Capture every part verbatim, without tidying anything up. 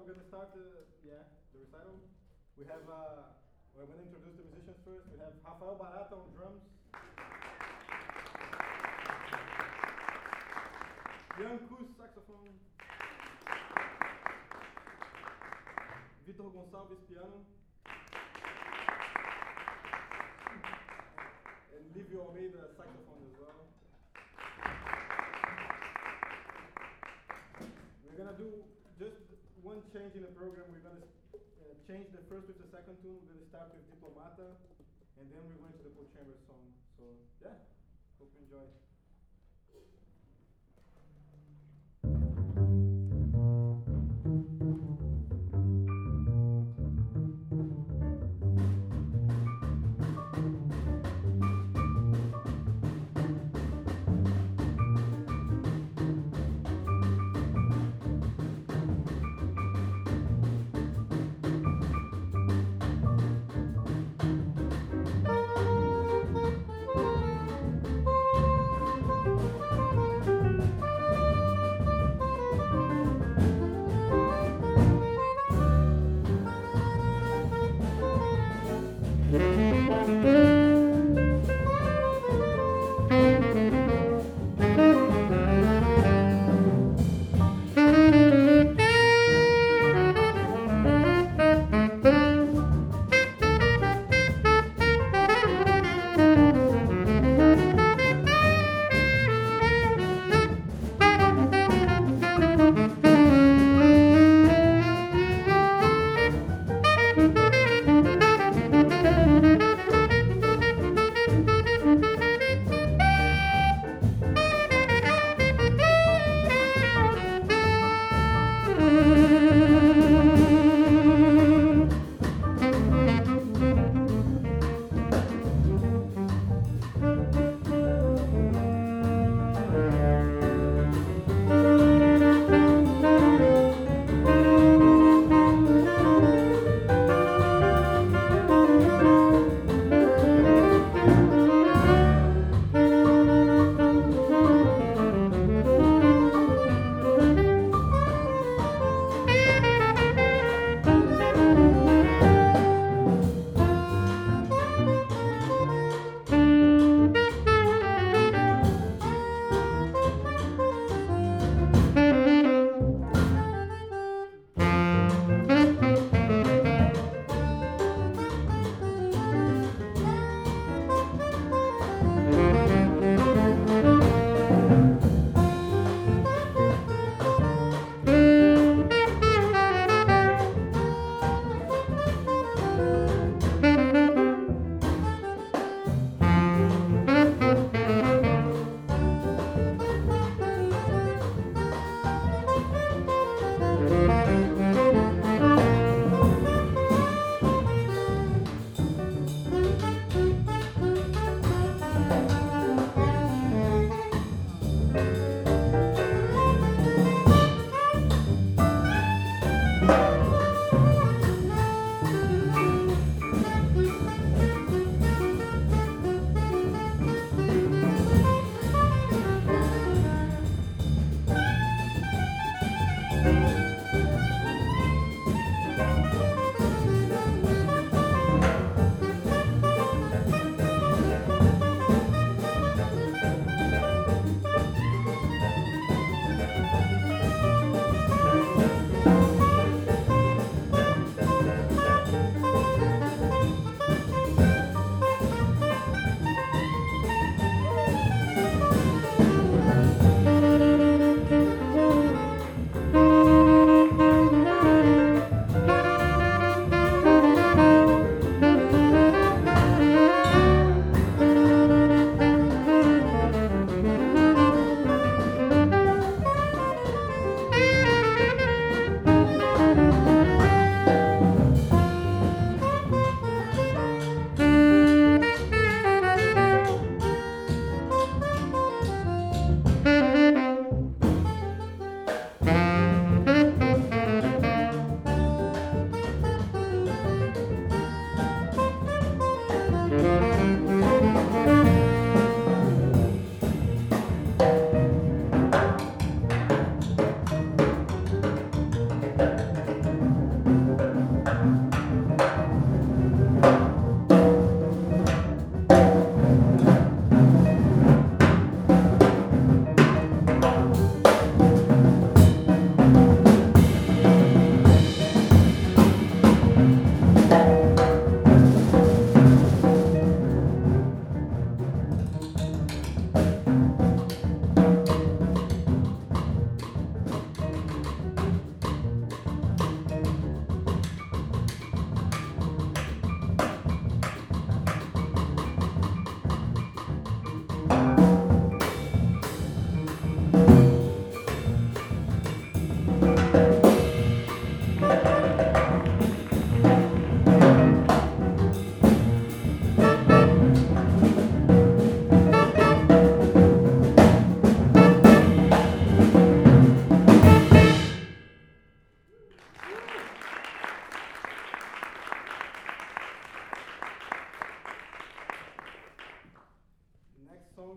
we're gonna start the yeah the recital. We have uh, we're gonna introduce the musicians first. We have Rafael Barata on drums, Jan Kus saxophone, Vitor Gonçalves piano, and Livio Almeida saxophone as well. We're gonna do just one change in the program. We're gonna uh, change the first with the second tune. We're gonna start with Diplomata, and then we're going to the full chamber song. So yeah, hope you enjoy.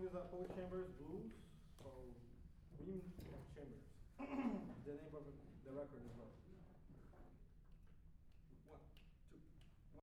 is uh, Paul Chambers Blues, so Rim of Chambers. The name of the record as well.